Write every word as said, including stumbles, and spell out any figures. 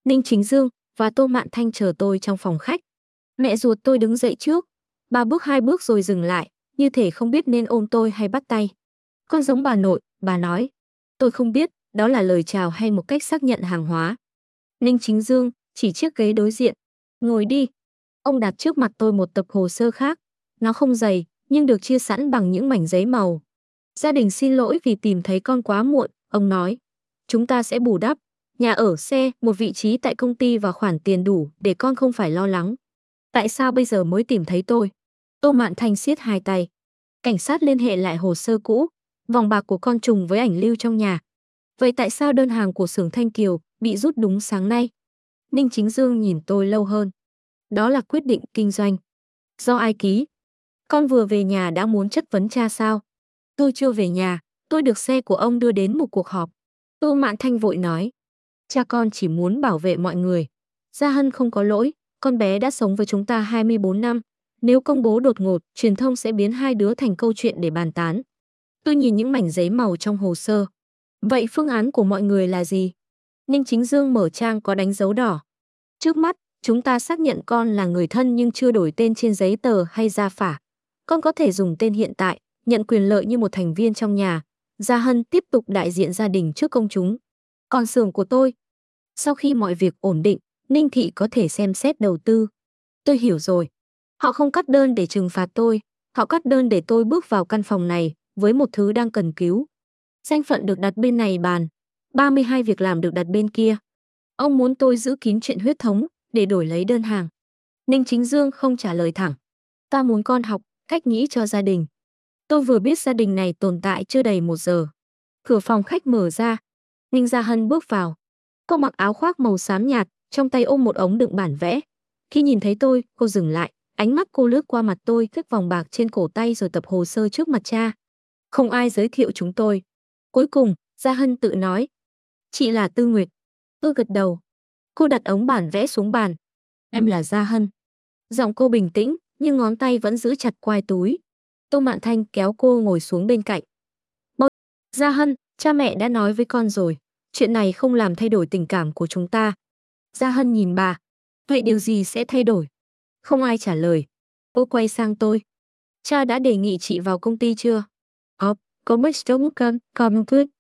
Ninh Chính Dương và Tô Mạn Thanh chờ tôi trong phòng khách. Mẹ ruột tôi đứng dậy trước, ba bước hai bước rồi dừng lại, như thể không biết nên ôm tôi hay bắt tay. Con giống bà nội, bà nói. Tôi không biết, đó là lời chào hay một cách xác nhận hàng hóa. Ninh Chính Dương chỉ chiếc ghế đối diện. Ngồi đi. Ông đặt trước mặt tôi một tập hồ sơ khác. Nó không dày, nhưng được chia sẵn bằng những mảnh giấy màu. Gia đình xin lỗi vì tìm thấy con quá muộn, ông nói. Chúng ta sẽ bù đắp. Nhà ở, xe, một vị trí tại công ty và khoản tiền đủ để con không phải lo lắng. Tại sao bây giờ mới tìm thấy tôi? Tô Mạn Thanh siết hai tay. Cảnh sát liên hệ lại hồ sơ cũ, vòng bạc của con trùng với ảnh lưu trong nhà. Vậy tại sao đơn hàng của xưởng Thanh Kiều bị rút đúng sáng nay? Ninh Chính Dương nhìn tôi lâu hơn. Đó là quyết định kinh doanh. Do ai ký? Con vừa về nhà đã muốn chất vấn cha sao? Tôi chưa về nhà, tôi được xe của ông đưa đến một cuộc họp. Tô Mạn Thanh vội nói. Cha con chỉ muốn bảo vệ mọi người. Gia Hân không có lỗi, con bé đã sống với chúng ta hai mươi bốn năm. Nếu công bố đột ngột, truyền thông sẽ biến hai đứa thành câu chuyện để bàn tán. Tôi nhìn những mảnh giấy màu trong hồ sơ. Vậy phương án của mọi người là gì? Ninh Chính Dương mở trang có đánh dấu đỏ. Trước mắt, chúng ta xác nhận con là người thân nhưng chưa đổi tên trên giấy tờ hay gia phả. Con có thể dùng tên hiện tại, nhận quyền lợi như một thành viên trong nhà. Gia Hân tiếp tục đại diện gia đình trước công chúng. Còn xưởng của tôi, sau khi mọi việc ổn định, Ninh Thị có thể xem xét đầu tư. Tôi hiểu rồi. Họ không cắt đơn để trừng phạt tôi, họ cắt đơn để tôi bước vào căn phòng này với một thứ đang cần cứu. Danh phận được đặt bên này bàn, ba mươi hai việc làm được đặt bên kia. Ông muốn tôi giữ kín chuyện huyết thống để đổi lấy đơn hàng. Ninh Chính Dương không trả lời thẳng. Ta muốn con học cách nghĩ cho gia đình. Tôi vừa biết gia đình này tồn tại chưa đầy một giờ. Cửa phòng khách mở ra. Ninh Gia Hân bước vào. Cô mặc áo khoác màu xám nhạt, trong tay ôm một ống đựng bản vẽ. Khi nhìn thấy tôi, cô dừng lại. Ánh mắt cô lướt qua mặt tôi, thước vòng bạc trên cổ tay rồi tập hồ sơ trước mặt cha. Không ai giới thiệu chúng tôi. Cuối cùng, Gia Hân tự nói. Chị là Tư Nguyệt. Tôi gật đầu. Cô đặt ống bản vẽ xuống bàn. Em là Gia Hân. Giọng cô bình tĩnh, nhưng ngón tay vẫn giữ chặt quai túi. Tô Mạn Thanh kéo cô ngồi xuống bên cạnh. Mơ. Gia Hân, cha mẹ đã nói với con rồi. Chuyện này không làm thay đổi tình cảm của chúng ta. Gia Hân nhìn bà. Vậy điều gì sẽ thay đổi? Không ai trả lời. Cô quay sang tôi. Cha đã đề nghị chị vào công ty chưa? Có, có mấy sống cần, còn quyết.